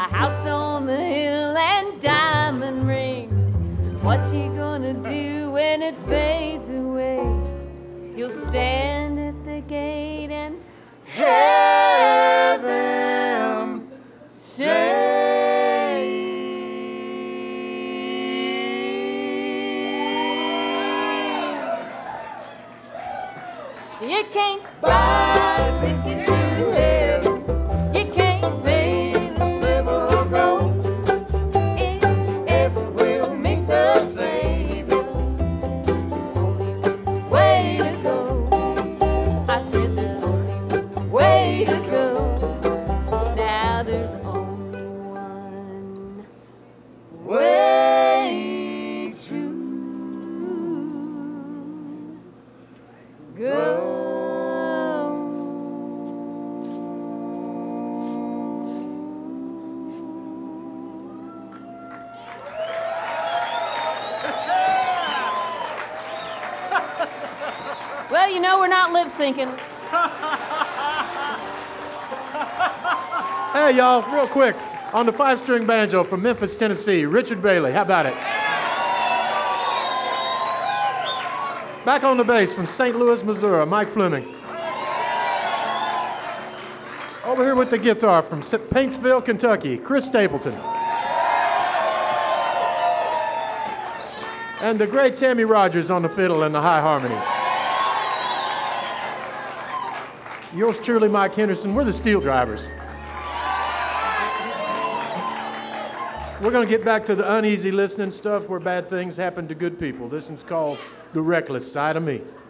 house on the hill and diamond rings. What you gonna do when it fades away? You'll stand at the gate and hear them say, you can't buy a ticket to heaven. You can't pay the silver or gold. It ever will make the Savior. There's only one way to go. I said there's only one way to go. Now there's only one way to go. Well, you know we're not lip syncing. Hey, y'all, real quick. On the 5-string banjo from Memphis, Tennessee, Richard Bailey. How about it? Back on the bass from St. Louis, Missouri, Mike Fleming. Over here with the guitar from Paintsville, Kentucky, Chris Stapleton. And the great Tammy Rogers on the fiddle and the high harmony. Yours truly, Mike Henderson. We're the Steel Drivers. We're going to get back to the uneasy listening stuff where bad things happen to good people. This one's called The Reckless Side of Me.